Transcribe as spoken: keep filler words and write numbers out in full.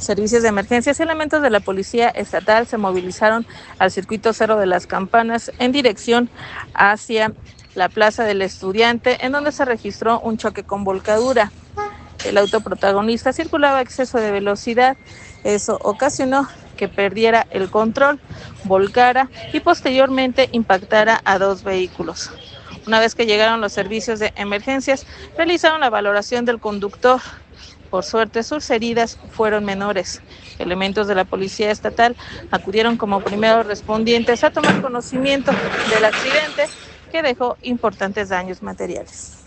Servicios de emergencias y elementos de la Policía Estatal se movilizaron al circuito Cerro de las Campanas en dirección hacia la Plaza del Estudiante, en donde se registró un choque con volcadura. El auto protagonista circulaba a exceso de velocidad. Eso ocasionó que perdiera el control, volcara y posteriormente impactara a dos vehículos. Una vez que llegaron los servicios de emergencias, realizaron la valoración del conductor. Por suerte, sus heridas fueron menores. Elementos de la Policía Estatal acudieron como primeros respondientes a tomar conocimiento del accidente que dejó importantes daños materiales.